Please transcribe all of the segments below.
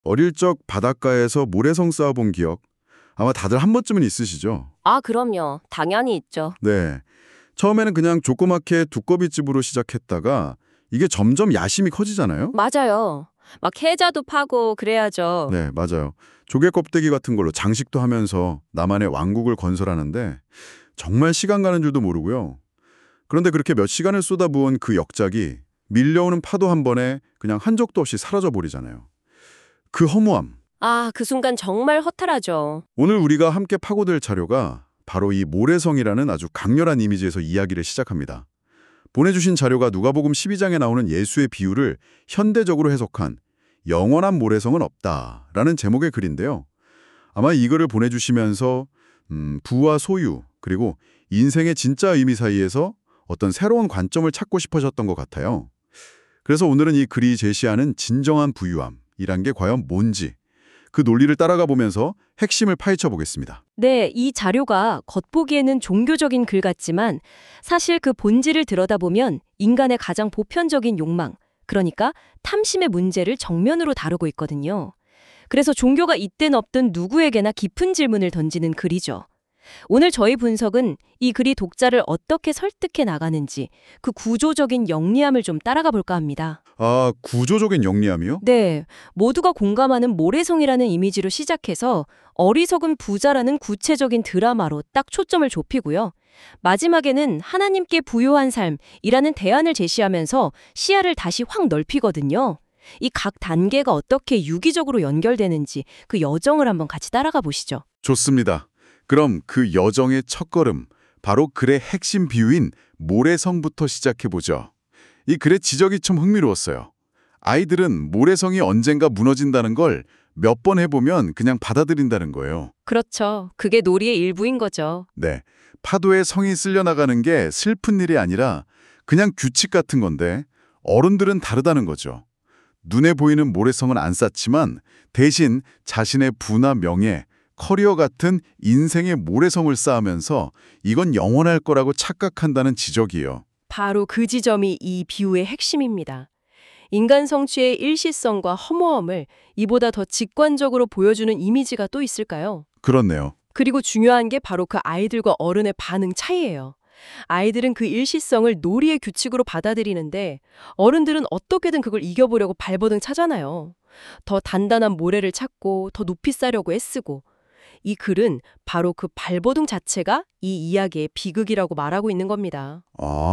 어릴 적 바닷가에서 모래성 쌓아본 기억 아마 다들 한 번쯤은 있으시죠? 아, 그럼요. 당연히 있죠. 네. 처음에는 그냥 조그맣게 두꺼비집으로 시작했다가 이게 점점 야심이 커지잖아요? 맞아요. 막 해자도 파고 그래야죠. 네, 맞아요. 조개 껍데기 같은 걸로 장식도 하면서 나만의 왕국을 건설하는데 정말 시간 가는 줄도 모르고요. 그런데 그렇게 몇 시간을 쏟아부은 그 역작이 밀려오는 파도 한 번에 그냥 한 적도 없이 사라져버리잖아요. 그 허무함. 아, 그 순간 정말 허탈하죠. 오늘 우리가 함께 파고들 자료가 바로 이 모래성이라는 아주 강렬한 이미지에서 이야기를 시작합니다. 보내주신 자료가 누가복음 12장에 나오는 예수의 비유를 현대적으로 해석한 영원한 모래성은 없다라는 제목의 글인데요. 아마 이 글을 보내주시면서 부와 소유 그리고 인생의 진짜 의미 사이에서 어떤 새로운 관점을 찾고 싶으셨던 것 같아요. 그래서 오늘은 이 글이 제시하는 진정한 부유함이란 게 과연 뭔지 그 논리를 따라가 보면서 핵심을 파헤쳐 보겠습니다. 네, 이 자료가 겉보기에는 종교적인 글 같지만 사실 그 본질을 들여다보면 인간의 가장 보편적인 욕망, 그러니까 탐심의 문제를 정면으로 다루고 있거든요. 그래서 종교가 있든 없든 누구에게나 깊은 질문을 던지는 글이죠. 오늘 저희 분석은 이 글이 독자를 어떻게 설득해 나가는지 그 구조적인 영리함을 좀 따라가 볼까 합니다. 아, 구조적인 영리함이요? 네, 모두가 공감하는 모래성이라는 이미지로 시작해서 어리석은 부자라는 구체적인 드라마로 딱 초점을 좁히고요. 마지막에는 하나님께 부요한 삶이라는 대안을 제시하면서 시야를 다시 확 넓히거든요. 이 각 단계가 어떻게 유기적으로 연결되는지 그 여정을 한번 같이 따라가 보시죠. 좋습니다. 그럼 그 여정의 첫걸음, 바로 글의 핵심 비유인 모래성부터 시작해보죠. 이 글의 지적이 좀 흥미로웠어요. 아이들은 모래성이 언젠가 무너진다는 걸 몇 번 해보면 그냥 받아들인다는 거예요. 그렇죠. 그게 놀이의 일부인 거죠. 네, 파도에 성이 쓸려나가는 게 슬픈 일이 아니라 그냥 규칙 같은 건데 어른들은 다르다는 거죠. 눈에 보이는 모래성은 안 쌓지만 대신 자신의 부나 명예, 커리어 같은 인생의 모래성을 쌓으면서 이건 영원할 거라고 착각한다는 지적이에요. 바로 그 지점이 이 비유의 핵심입니다. 인간 성취의 일시성과 허무함을 이보다 더 직관적으로 보여주는 이미지가 또 있을까요? 그렇네요. 그리고 중요한 게 바로 그 아이들과 어른의 반응 차이예요. 아이들은 그 일시성을 놀이의 규칙으로 받아들이는데 어른들은 어떻게든 그걸 이겨보려고 발버둥 차잖아요. 더 단단한 모래를 찾고 더 높이 쌓려고 애쓰고. 이 글은 바로 그 발버둥 자체가 이 이야기의 비극이라고 말하고 있는 겁니다.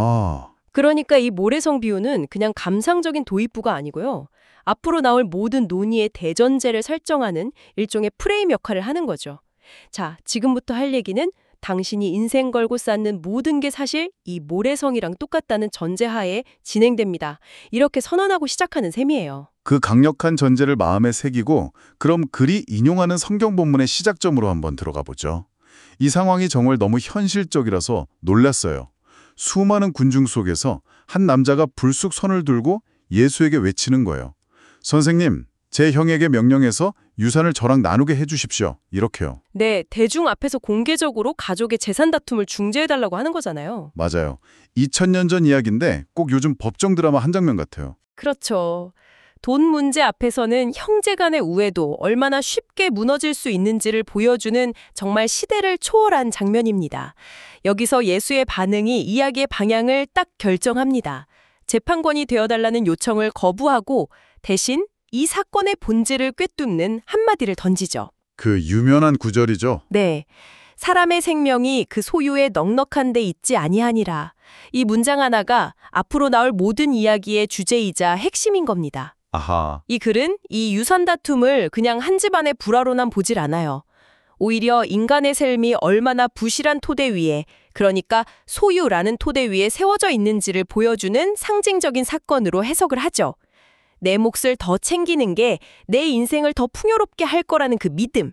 아, 그러니까 이 모래성 비유는 그냥 감상적인 도입부가 아니고요. 앞으로 나올 모든 논의의 대전제를 설정하는 일종의 프레임 역할을 하는 거죠. 자, 지금부터 할 얘기는 당신이 인생 걸고 쌓는 모든 게 사실 이 모래성이랑 똑같다는 전제하에 진행됩니다. 이렇게 선언하고 시작하는 셈이에요. 그 강력한 전제를 마음에 새기고 그럼 글이 인용하는 성경 본문의 시작점으로 한번 들어가 보죠. 이 상황이 정말 너무 현실적이라서 놀랐어요. 수많은 군중 속에서 한 남자가 불쑥 손을 들고 예수에게 외치는 거예요. 선생님, 제 형에게 명령해서 유산을 저랑 나누게 해주십시오. 이렇게요. 네, 대중 앞에서 공개적으로 가족의 재산 다툼을 중재해달라고 하는 거잖아요. 맞아요. 2000년 전 이야기인데 꼭 요즘 법정 드라마 한 장면 같아요. 그렇죠. 돈 문제 앞에서는 형제 간의 우애도 얼마나 쉽게 무너질 수 있는지를 보여주는 정말 시대를 초월한 장면입니다. 여기서 예수의 반응이 이야기의 방향을 딱 결정합니다. 재판관이 되어달라는 요청을 거부하고 대신 이 사건의 본질을 꿰뚫는 한마디를 던지죠. 그 유명한 구절이죠. 네. 사람의 생명이 그 소유에 넉넉한 데 있지 아니하니라. 이 문장 하나가 앞으로 나올 모든 이야기의 주제이자 핵심인 겁니다. 아하. 이 글은 이 유산 다툼을 그냥 한 집안의 불화로만 보질 않아요. 오히려 인간의 삶이 얼마나 부실한 토대 위에, 그러니까 소유라는 토대 위에 세워져 있는지를 보여주는 상징적인 사건으로 해석을 하죠. 내 몫을 더 챙기는 게 내 인생을 더 풍요롭게 할 거라는 그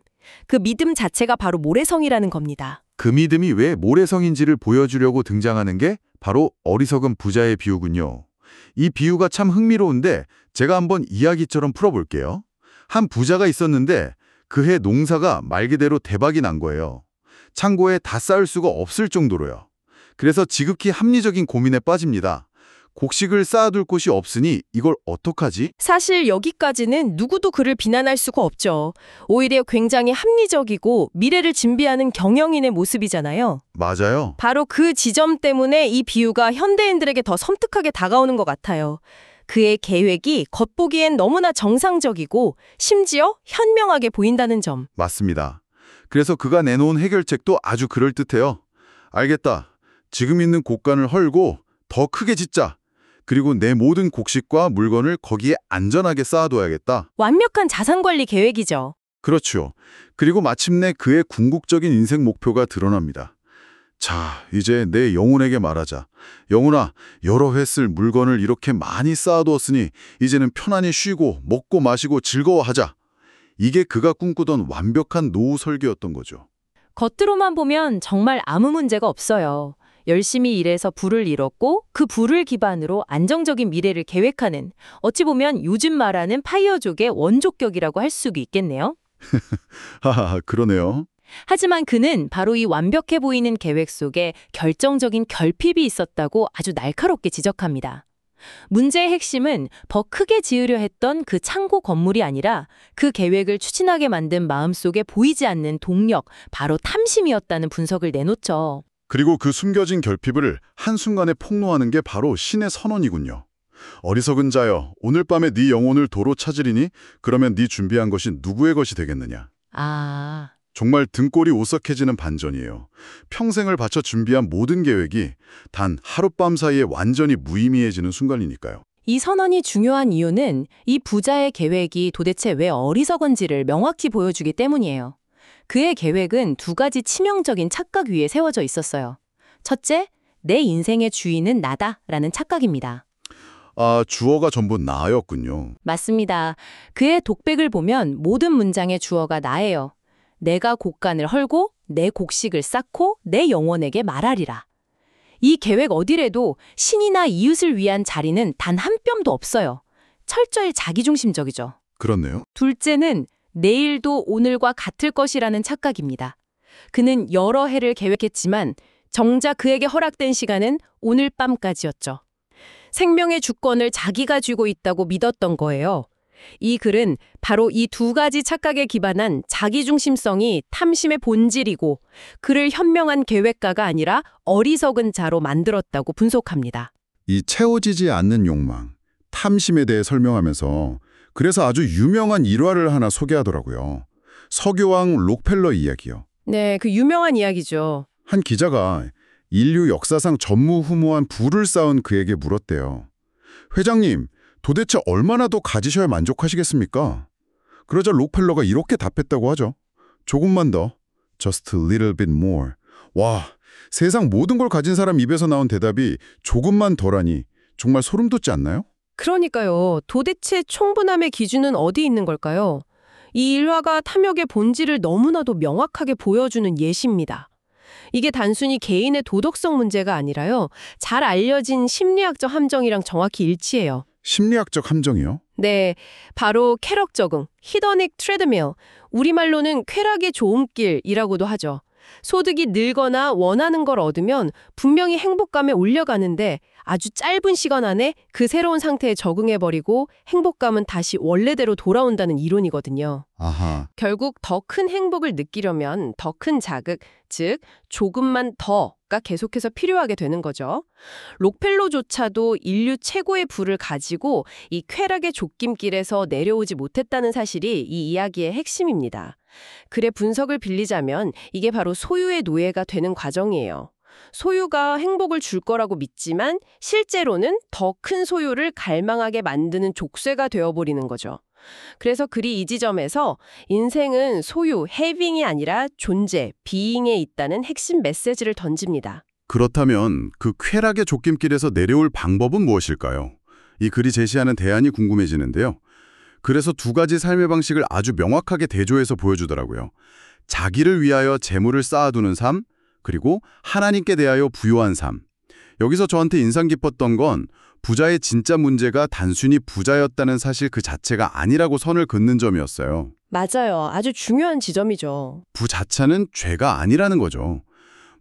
믿음 자체가 바로 모래성이라는 겁니다. 그 믿음이 왜 모래성인지를 보여주려고 등장하는 게 바로 어리석은 부자의 비유군요. 이 비유가 참 흥미로운데 제가 한번 이야기처럼 풀어볼게요. 한 부자가 있었는데 그해 농사가 말 그대로 대박이 난 거예요. 창고에 다 쌓을 수가 없을 정도로요. 그래서 지극히 합리적인 고민에 빠집니다. 곡식을 쌓아둘 곳이 없으니 이걸 어떡하지? 사실 여기까지는 누구도 그를 비난할 수가 없죠. 오히려 굉장히 합리적이고 미래를 준비하는 경영인의 모습이잖아요. 맞아요. 바로 그 지점 때문에 이 비유가 현대인들에게 더 섬뜩하게 다가오는 것 같아요. 그의 계획이 겉보기엔 너무나 정상적이고 심지어 현명하게 보인다는 점. 맞습니다. 그래서 그가 내놓은 해결책도 아주 그럴듯해요. 알겠다. 지금 있는 곡간을 헐고 더 크게 짓자. 그리고 내 모든 곡식과 물건을 거기에 안전하게 쌓아둬야겠다. 완벽한 자산관리 계획이죠. 그렇죠. 그리고 마침내 그의 궁극적인 인생 목표가 드러납니다. 자, 이제 내 영혼에게 말하자. 영혼아, 여러 해 쓸 물건을 이렇게 많이 쌓아두었으니 이제는 편안히 쉬고 먹고 마시고 즐거워하자. 이게 그가 꿈꾸던 완벽한 노후 설계였던 거죠. 겉으로만 보면 정말 아무 문제가 없어요. 열심히 일해서 부를 이뤘고 그 부를 기반으로 안정적인 미래를 계획하는 어찌 보면 요즘 말하는 파이어족의 원조격이라고 할 수도 있겠네요. 하하, 그러네요. 하지만 그는 바로 이 완벽해 보이는 계획 속에 결정적인 결핍이 있었다고 아주 날카롭게 지적합니다. 문제의 핵심은 더 크게 지으려 했던 그 창고 건물이 아니라 그 계획을 추진하게 만든 마음속에 보이지 않는 동력, 바로 탐심이었다는 분석을 내놓죠. 그리고 그 숨겨진 결핍을 한순간에 폭로하는 게 바로 신의 선언이군요. 어리석은 자여, 오늘 밤에 네 영혼을 도로 찾으리니 그러면 네 준비한 것이 누구의 것이 되겠느냐. 정말 등골이 오싹해지는 반전이에요. 평생을 바쳐 준비한 모든 계획이 단 하룻밤 사이에 완전히 무의미해지는 순간이니까요. 이 선언이 중요한 이유는 이 부자의 계획이 도대체 왜 어리석은지를 명확히 보여주기 때문이에요. 그의 계획은 두 가지 치명적인 착각 위에 세워져 있었어요. 첫째, 내 인생의 주인은 나다라는 착각입니다. 아, 주어가 전부 나였군요. 맞습니다. 그의 독백을 보면 모든 문장의 주어가 나예요. 내가 곡간을 헐고 내 곡식을 쌓고 내 영혼에게 말하리라. 이 계획 어디래도 신이나 이웃을 위한 자리는 단 한 뼘도 없어요. 철저히 자기중심적이죠. 그렇네요. 둘째는 내일도 오늘과 같을 것이라는 착각입니다. 그는 여러 해를 계획했지만 정작 그에게 허락된 시간은 오늘 밤까지였죠. 생명의 주권을 자기가 쥐고 있다고 믿었던 거예요. 이 글은 바로 이 두 가지 착각에 기반한 자기중심성이 탐심의 본질이고 그를 현명한 계획가가 아니라 어리석은 자로 만들었다고 분석합니다. 이 채워지지 않는 욕망, 탐심에 대해 설명하면서 그래서 아주 유명한 일화를 하나 소개하더라고요. 서교왕 록펠러 이야기요. 네, 그 유명한 이야기죠. 한 기자가 인류 역사상 전무후무한 부를 쌓은 그에게 물었대요. 회장님, 도대체 얼마나 더 가지셔야 만족하시겠습니까? 그러자 록펠러가 이렇게 답했다고 하죠. 조금만 더. Just a little bit more. 와, 세상 모든 걸 가진 사람 입에서 나온 대답이 조금만 더라니 정말 소름 돋지 않나요? 그러니까요. 도대체 충분함의 기준은 어디 있는 걸까요? 이 일화가 탐욕의 본질을 너무나도 명확하게 보여주는 예시입니다. 이게 단순히 개인의 도덕성 문제가 아니라요. 잘 알려진 심리학적 함정이랑 정확히 일치해요. 심리학적 함정이요? 네, 바로 쾌락 적응, 히더닉 트레드밀, 우리말로는 쾌락의 좋음길이라고도 하죠. 소득이 늘거나 원하는 걸 얻으면 분명히 행복감에 올려가는데 아주 짧은 시간 안에 그 새로운 상태에 적응해버리고 행복감은 다시 원래대로 돌아온다는 이론이거든요. 아하. 결국 더 큰 행복을 느끼려면 더 큰 자극, 즉 조금만 더가 계속해서 필요하게 되는 거죠. 록펠러조차도 인류 최고의 부를 가지고 이 쾌락의 족김길에서 내려오지 못했다는 사실이 이 이야기의 핵심입니다. 글의 분석을 빌리자면 이게 바로 소유의 노예가 되는 과정이에요. 소유가 행복을 줄 거라고 믿지만 실제로는 더 큰 소유를 갈망하게 만드는 족쇄가 되어버리는 거죠. 그래서 글이 이 지점에서 인생은 소유, having이 아니라 존재, being에 있다는 핵심 메시지를 던집니다. 그렇다면 그 쾌락의 족김길에서 내려올 방법은 무엇일까요? 이 글이 제시하는 대안이 궁금해지는데요. 그래서 두 가지 삶의 방식을 아주 명확하게 대조해서 보여주더라고요. 자기를 위하여 재물을 쌓아두는 삶, 그리고 하나님께 대하여 부요한 삶. 여기서 저한테 인상 깊었던 건 부자의 진짜 문제가 단순히 부자였다는 사실 그 자체가 아니라고 선을 긋는 점이었어요. 맞아요. 아주 중요한 지점이죠. 부자차는 죄가 아니라는 거죠.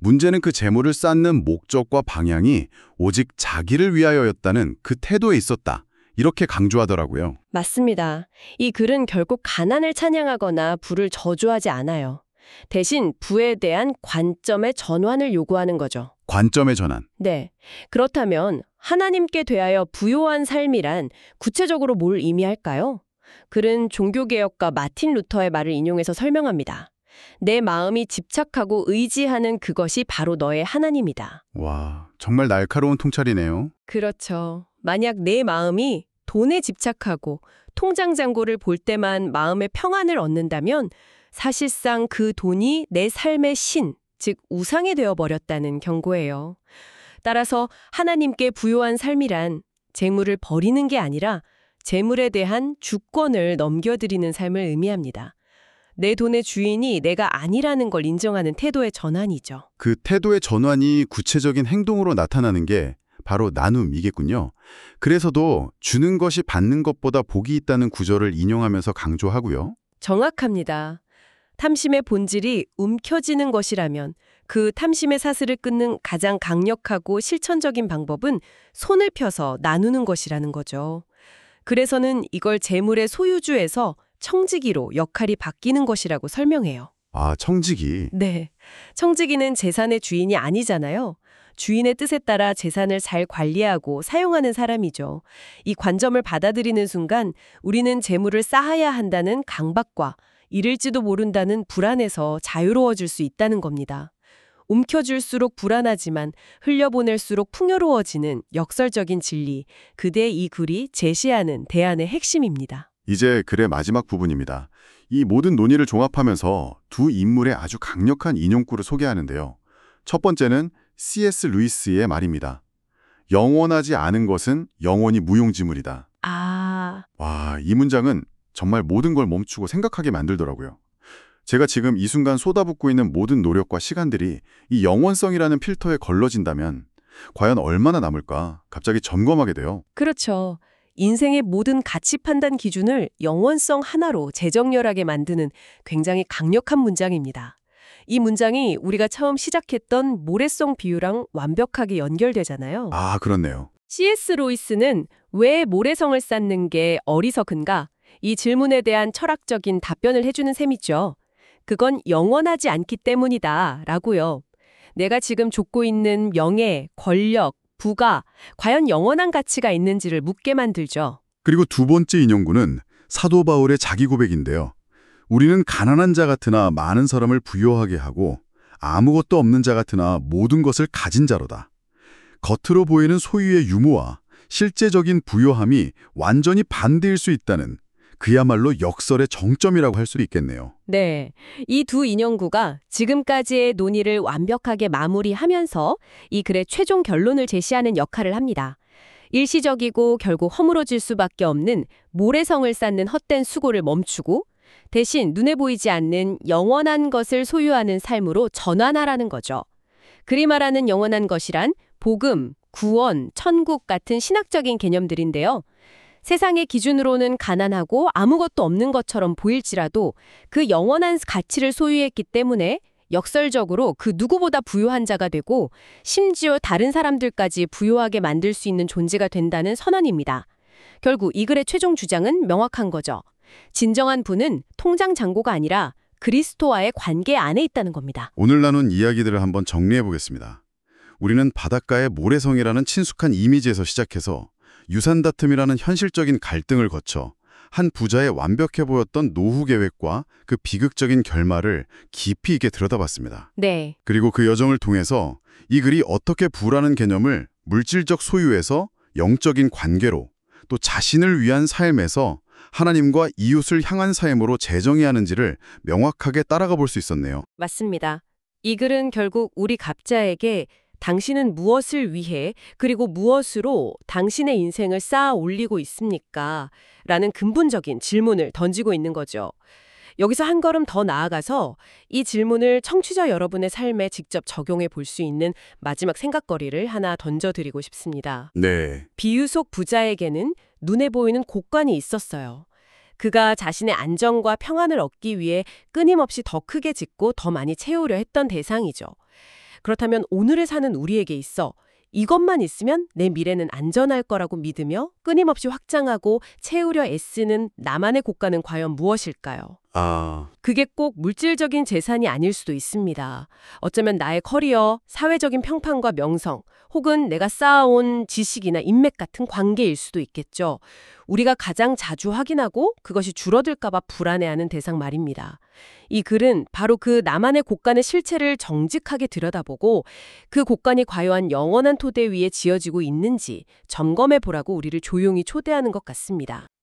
문제는 그 재물을 쌓는 목적과 방향이 오직 자기를 위하여였다는 그 태도에 있었다. 이렇게 강조하더라고요. 맞습니다. 이 글은 결국 가난을 찬양하거나 부를 저주하지 않아요. 대신 부에 대한 관점의 전환을 요구하는 거죠. 관점의 전환. 네. 그렇다면 하나님께 대하여 부요한 삶이란 구체적으로 뭘 의미할까요? 글은 종교개혁가 마틴 루터의 말을 인용해서 설명합니다. 내 마음이 집착하고 의지하는 그것이 바로 너의 하나님이다. 와, 정말 날카로운 통찰이네요. 그렇죠. 만약 내 마음이 돈에 집착하고 통장 잔고를 볼 때만 마음의 평안을 얻는다면 사실상 그 돈이 내 삶의 신, 즉 우상이 되어버렸다는 경고예요. 따라서 하나님께 부요한 삶이란 재물을 버리는 게 아니라 재물에 대한 주권을 넘겨드리는 삶을 의미합니다. 내 돈의 주인이 내가 아니라는 걸 인정하는 태도의 전환이죠. 그 태도의 전환이 구체적인 행동으로 나타나는 게 바로 나눔이겠군요. 그래서도 주는 것이 받는 것보다 복이 있다는 구절을 인용하면서 강조하고요. 정확합니다. 탐심의 본질이 움켜쥐는 것이라면 그 탐심의 사슬을 끊는 가장 강력하고 실천적인 방법은 손을 펴서 나누는 것이라는 거죠. 그래서는 이걸 재물의 소유주에서 청지기로 역할이 바뀌는 것이라고 설명해요. 아, 청지기. 네. 청지기는 재산의 주인이 아니잖아요. 주인의 뜻에 따라 재산을 잘 관리하고 사용하는 사람이죠. 이 관점을 받아들이는 순간 우리는 재물을 쌓아야 한다는 강박과 잃을지도 모른다는 불안에서 자유로워질 수 있다는 겁니다. 움켜쥘수록 불안하지만 흘려보낼수록 풍요로워지는 역설적인 진리, 그대의 이 글이 제시하는 대안의 핵심입니다. 이제 글의 마지막 부분입니다. 이 모든 논의를 종합하면서 두 인물의 아주 강력한 인용구를 소개하는데요. 첫 번째는 C.S. 루이스의 말입니다. 영원하지 않은 것은 영원히 무용지물이다. 와, 이 문장은 정말 모든 걸 멈추고 생각하게 만들더라고요. 제가 지금 이 순간 쏟아붓고 있는 모든 노력과 시간들이 이 영원성이라는 필터에 걸러진다면 과연 얼마나 남을까 갑자기 점검하게 돼요. 그렇죠. 인생의 모든 가치 판단 기준을 영원성 하나로 재정렬하게 만드는 굉장히 강력한 문장입니다. 이 문장이 우리가 처음 시작했던 모래성 비유랑 완벽하게 연결되잖아요. 아, 그렇네요. C.S. 로이스는 왜 모래성을 쌓는 게 어리석은가? 이 질문에 대한 철학적인 답변을 해주는 셈이죠. 그건 영원하지 않기 때문이다 라고요. 내가 지금 좇고 있는 명예, 권력, 부가 과연 영원한 가치가 있는지를 묻게 만들죠. 그리고 두 번째 인용구는 사도 바울의 자기 고백인데요. 우리는 가난한 자 같으나 많은 사람을 부유하게 하고 아무것도 없는 자 같으나 모든 것을 가진 자로다. 겉으로 보이는 소유의 유무와 실제적인 부요함이 완전히 반대일 수 있다는 그야말로 역설의 정점이라고 할 수 있겠네요. 네, 이 두 인용구가 지금까지의 논의를 완벽하게 마무리하면서 이 글의 최종 결론을 제시하는 역할을 합니다. 일시적이고 결국 허물어질 수밖에 없는 모래성을 쌓는 헛된 수고를 멈추고 대신 눈에 보이지 않는 영원한 것을 소유하는 삶으로 전환하라는 거죠. 그리 말하는 영원한 것이란 복음, 구원, 천국 같은 신학적인 개념들인데요. 세상의 기준으로는 가난하고 아무것도 없는 것처럼 보일지라도 그 영원한 가치를 소유했기 때문에 역설적으로 그 누구보다 부유한 자가 되고 심지어 다른 사람들까지 부유하게 만들 수 있는 존재가 된다는 선언입니다. 결국 이 글의 최종 주장은 명확한 거죠. 진정한 부는 통장 잔고가 아니라 그리스도와의 관계 안에 있다는 겁니다. 오늘 나눈 이야기들을 한번 정리해 보겠습니다. 우리는 바닷가의 모래성이라는 친숙한 이미지에서 시작해서 유산 다툼이라는 현실적인 갈등을 거쳐 한 부자의 완벽해 보였던 노후 계획과 그 비극적인 결말을 깊이 있게 들여다봤습니다. 네. 그리고 그 여정을 통해서 이 글이 어떻게 부라는 개념을 물질적 소유에서 영적인 관계로 또 자신을 위한 삶에서 하나님과 이웃을 향한 삶으로 재정해야 하는지를 명확하게 따라가 볼 수 있었네요. 맞습니다. 이 글은 결국 우리 각자에게 당신은 무엇을 위해 그리고 무엇으로 당신의 인생을 쌓아 올리고 있습니까? 라는 근본적인 질문을 던지고 있는 거죠. 여기서 한 걸음 더 나아가서 이 질문을 청취자 여러분의 삶에 직접 적용해 볼 수 있는 마지막 생각거리를 하나 던져드리고 싶습니다. 네. 비유 속 부자에게는 눈에 보이는 곡관이 있었어요. 그가 자신의 안정과 평안을 얻기 위해 끊임없이 더 크게 짓고 더 많이 채우려 했던 대상이죠. 그렇다면 오늘을 사는 우리에게 있어 이것만 있으면 내 미래는 안전할 거라고 믿으며 끊임없이 확장하고 채우려 애쓰는 나만의 고가는 과연 무엇일까요? 그게 꼭 물질적인 재산이 아닐 수도 있습니다. 어쩌면 나의 커리어, 사회적인 평판과 명성, 혹은 내가 쌓아온 지식이나 인맥 같은 관계일 수도 있겠죠. 우리가 가장 자주 확인하고 그것이 줄어들까봐 불안해하는 대상 말입니다. 이 글은 바로 그 나만의 곳간의 실체를 정직하게 들여다보고 그 곳간이 과연 영원한 토대 위에 지어지고 있는지 점검해 보라고 우리를 조용히 초대하는 것 같습니다.